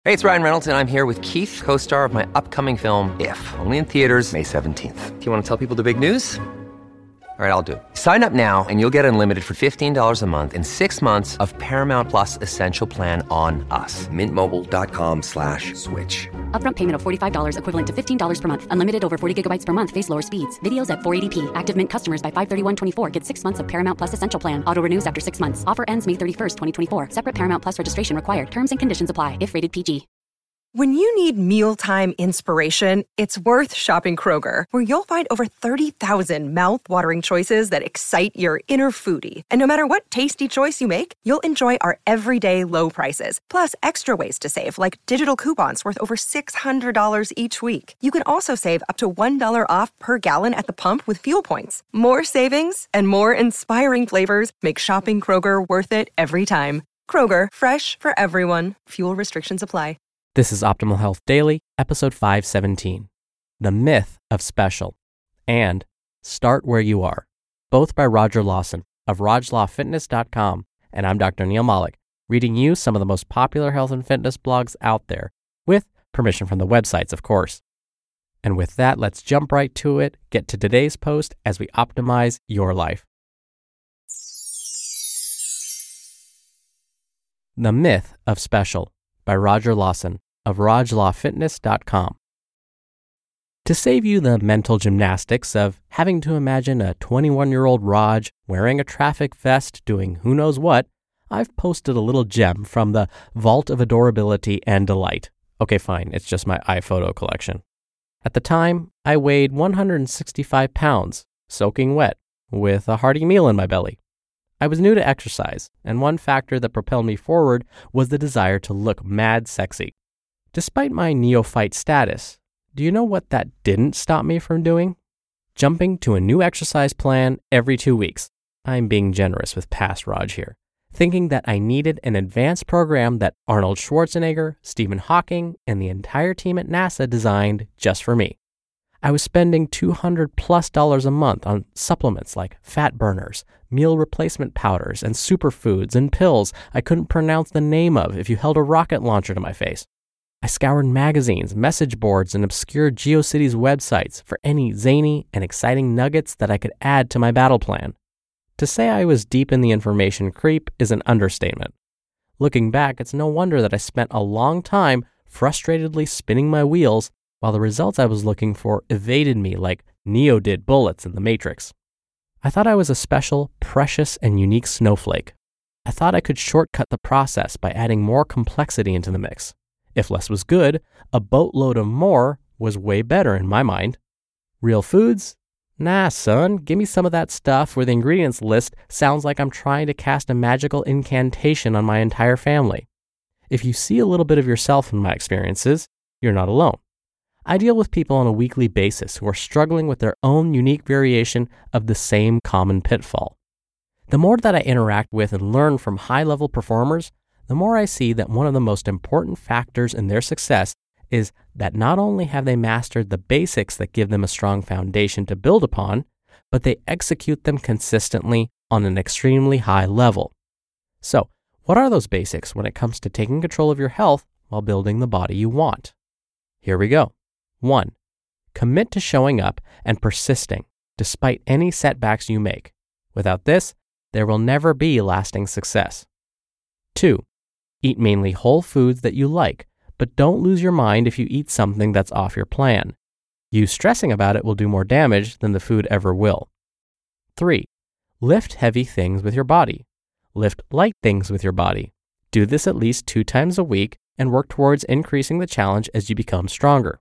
Hey, it's Ryan Reynolds, and I'm here with Keith, co-star of my upcoming film, If, only in theaters May 17th. Do you want to tell people the big news? All right, I'll do it. Sign up now and you'll get unlimited for $15 a month and 6 months of Paramount Plus Essential Plan on us. MintMobile.com/switch. Upfront payment of $45 equivalent to $15 per month. Unlimited over 40 gigabytes per month. Face lower speeds. Videos at 480p. Active Mint customers by 531.24 get 6 months of Paramount Plus Essential Plan. Auto renews after 6 months. Offer ends May 31st, 2024. Separate Paramount Plus registration required. Terms and conditions apply if rated PG. When you need mealtime inspiration, it's worth shopping Kroger, where you'll find over 30,000 mouth-watering choices that excite your inner foodie. And no matter what tasty choice you make, you'll enjoy our everyday low prices, plus extra ways to save, like digital coupons worth over $600 each week. You can also save up to $1 off per gallon at the pump with fuel points. More savings and more inspiring flavors make shopping Kroger worth it every time. Kroger, fresh for everyone. Fuel restrictions apply. This is Optimal Health Daily, episode 517, The Myth of Special, and Start Where You Are, both by Roger Lawson of RajLawFitness.com, and I'm Dr. Neil Malik, reading you some of the most popular health and fitness blogs out there, with permission from the websites, of course. And with that, let's jump right to it, get to today's post as we optimize your life. The Myth of Special by Roger Lawson of RajLawFitness.com. To save you the mental gymnastics of having to imagine a 21-year-old Raj wearing a traffic vest doing who knows what, I've posted a little gem from the Vault of Adorability and Delight. Okay, fine, it's just my iPhoto collection. At the time, I weighed 165 pounds, soaking wet, with a hearty meal in my belly. I was new to exercise, and one factor that propelled me forward was the desire to look mad sexy. Despite my neophyte status, do you know what that didn't stop me from doing? Jumping to a new exercise plan every 2 weeks. I'm being generous with past Raj here, thinking that I needed an advanced program that Arnold Schwarzenegger, Stephen Hawking, and the entire team at NASA designed just for me. I was spending $200+ a month on supplements like fat burners, meal replacement powders, and superfoods and pills I couldn't pronounce the name of if you held a rocket launcher to my face. I scoured magazines, message boards, and obscure GeoCities websites for any zany and exciting nuggets that I could add to my battle plan. To say I was deep in the information creep is an understatement. Looking back, it's no wonder that I spent a long time frustratedly spinning my wheels while the results I was looking for evaded me like Neo did bullets in The Matrix. I thought I was a special, precious, and unique snowflake. I thought I could shortcut the process by adding more complexity into the mix. If less was good, a boatload of more was way better in my mind. Real foods? Nah, son, give me some of that stuff where the ingredients list sounds like I'm trying to cast a magical incantation on my entire family. If you see a little bit of yourself in my experiences, you're not alone. I deal with people on a weekly basis who are struggling with their own unique variation of the same common pitfall. The more that I interact with and learn from high-level performers, the more I see that one of the most important factors in their success is that not only have they mastered the basics that give them a strong foundation to build upon, but they execute them consistently on an extremely high level. So, what are those basics when it comes to taking control of your health while building the body you want? Here we go. 1. Commit to showing up and persisting despite any setbacks you make. Without this, there will never be lasting success. 2. Eat mainly whole foods that you like, but don't lose your mind if you eat something that's off your plan. You stressing about it will do more damage than the food ever will. 3. Lift heavy things with your body. Lift light things with your body. Do this at least 2 times a week and work towards increasing the challenge as you become stronger.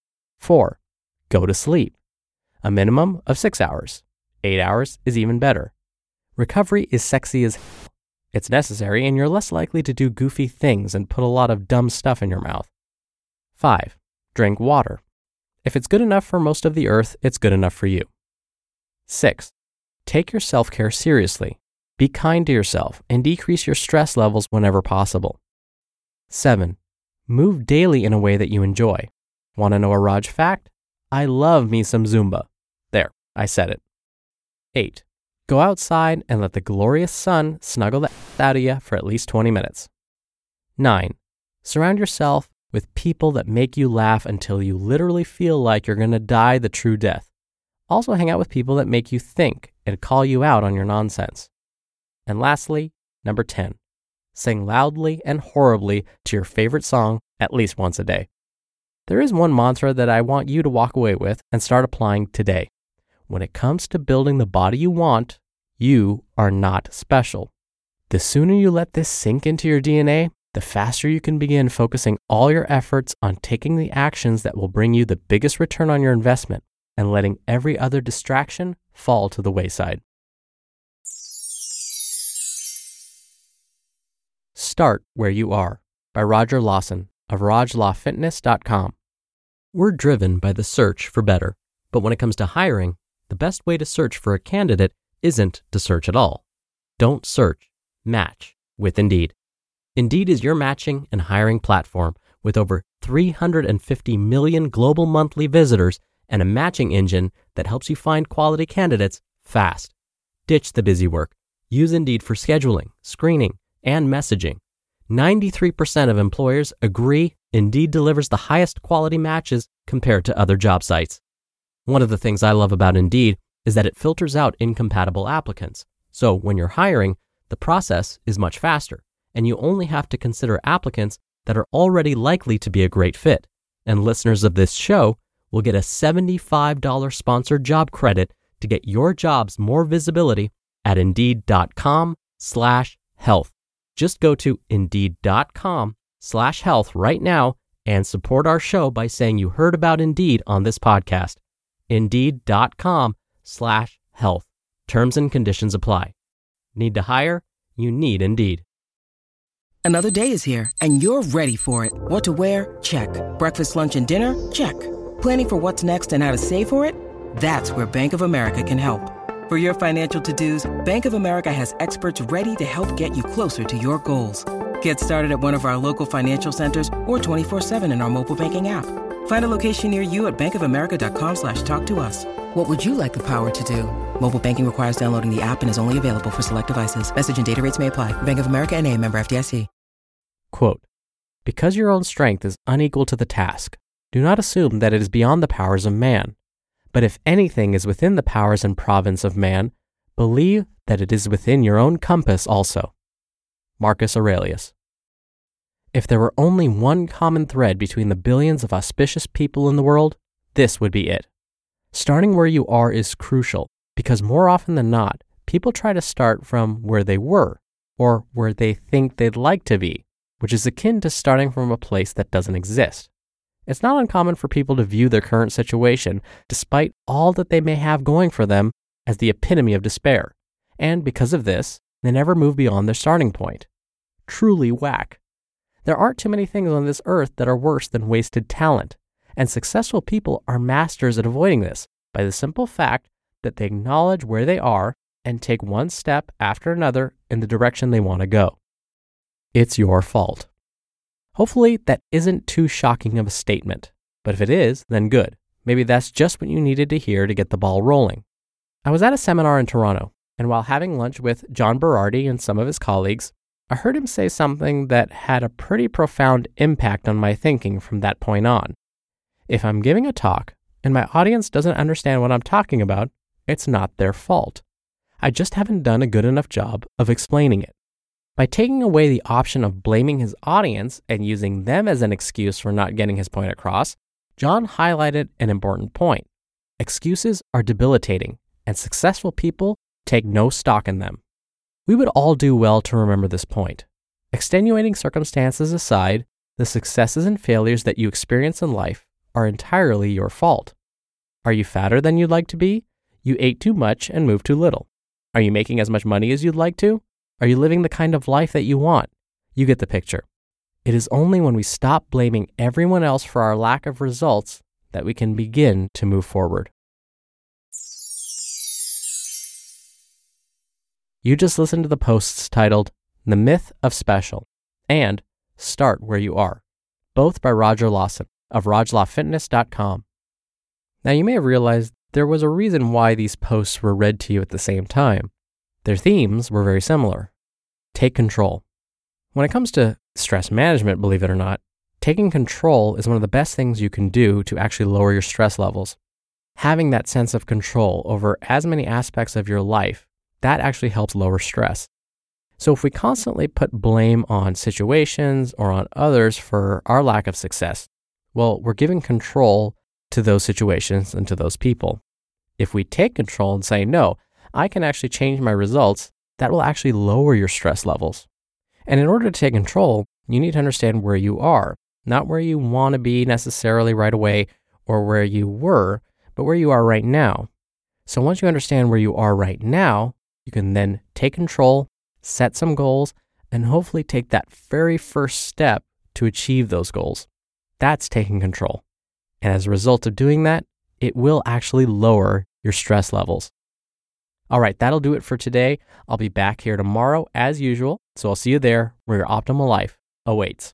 4. Go to sleep. A minimum of 6 hours. 8 hours is even better. Recovery is sexy as hell. It's necessary, and you're less likely to do goofy things and put a lot of dumb stuff in your mouth. 5. Drink water. If it's good enough for most of the earth, it's good enough for you. 6. Take your self-care seriously. Be kind to yourself and decrease your stress levels whenever possible. 7. Move daily in a way that you enjoy. Want to know a Raj fact? I love me some Zumba. There, I said it. 8. Go outside and let the glorious sun snuggle the out of you for at least 20 minutes. 9. Surround yourself with people that make you laugh until you literally feel like you're going to die the true death. Also hang out with people that make you think and call you out on your nonsense. And lastly, number 10, sing loudly and horribly to your favorite song at least once a day. There is one mantra that I want you to walk away with and start applying today. When it comes to building the body you want, you are not special. The sooner you let this sink into your DNA, the faster you can begin focusing all your efforts on taking the actions that will bring you the biggest return on your investment and letting every other distraction fall to the wayside. Start Where You Are by Roger Lawson of RajLawFitness.com. We're driven by the search for better, but when it comes to hiring, the best way to search for a candidate isn't to search at all. Don't search, match with Indeed. Indeed is your matching and hiring platform with over 350 million global monthly visitors and a matching engine that helps you find quality candidates fast. Ditch the busy work. Use Indeed for scheduling, screening, and messaging. 93% of employers agree Indeed delivers the highest quality matches compared to other job sites. One of the things I love about Indeed is that it filters out incompatible applicants. So when you're hiring, the process is much faster, and you only have to consider applicants that are already likely to be a great fit. And listeners of this show will get a $75 sponsored job credit to get your jobs more visibility at Indeed.com/health. Just go to Indeed.com/health right now and support our show by saying you heard about Indeed on this podcast. Indeed.com/health. Terms and conditions apply. Need to hire? You need Indeed. Another day is here, and you're ready for it. What to wear? Check. Breakfast, lunch, and dinner? Check. Planning for what's next and how to save for it? That's where Bank of America can help. For your financial to-dos, Bank of America has experts ready to help get you closer to your goals. Get started at one of our local financial centers or 24/7 in our mobile banking app. Find a location near you at bankofamerica.com/talktous. What would you like the power to do? Mobile banking requires downloading the app and is only available for select devices. Message and data rates may apply. Bank of America NA, member FDIC. Quote, because your own strength is unequal to the task, do not assume that it is beyond the powers of man. But if anything is within the powers and province of man, believe that it is within your own compass also. Marcus Aurelius. If there were only one common thread between the billions of auspicious people in the world, this would be it. Starting where you are is crucial because more often than not, people try to start from where they were or where they think they'd like to be, which is akin to starting from a place that doesn't exist. It's not uncommon for people to view their current situation, despite all that they may have going for them, as the epitome of despair. And because of this, they never move beyond their starting point. Truly whack. There aren't too many things on this earth that are worse than wasted talent, and successful people are masters at avoiding this by the simple fact that they acknowledge where they are and take one step after another in the direction they want to go. It's your fault. Hopefully that isn't too shocking of a statement, but if it is, then good. Maybe that's just what you needed to hear to get the ball rolling. I was at a seminar in Toronto, and while having lunch with John Berardi and some of his colleagues, I heard him say something that had a pretty profound impact on my thinking from that point on. If I'm giving a talk and my audience doesn't understand what I'm talking about, it's not their fault. I just haven't done a good enough job of explaining it. By taking away the option of blaming his audience and using them as an excuse for not getting his point across, John highlighted an important point. Excuses are debilitating, and successful people take no stock in them. We would all do well to remember this point. Extenuating circumstances aside, the successes and failures that you experience in life are entirely your fault. Are you fatter than you'd like to be? You ate too much and moved too little. Are you making as much money as you'd like to? Are you living the kind of life that you want? You get the picture. It is only when we stop blaming everyone else for our lack of results that we can begin to move forward. You just listened to the posts titled The Myth of Special and Start Where You Are, both by Roger Lawson of RajLawFitness.com. Now you may have realized there was a reason why these posts were read to you at the same time. Their themes were very similar. Take control. When it comes to stress management, believe it or not, taking control is one of the best things you can do to actually lower your stress levels. Having that sense of control over as many aspects of your life, that actually helps lower stress. So if we constantly put blame on situations or on others for our lack of success, well, we're giving control to those situations and to those people. If we take control and say, no, I can actually change my results, that will actually lower your stress levels. And in order to take control, you need to understand where you are, not where you want to be necessarily right away or where you were, but where you are right now. So once you understand where you are right now, you can then take control, set some goals, and hopefully take that very first step to achieve those goals. That's taking control. And as a result of doing that, it will actually lower your stress levels. All right, that'll do it for today. I'll be back here tomorrow as usual, so I'll see you there where your optimal life awaits.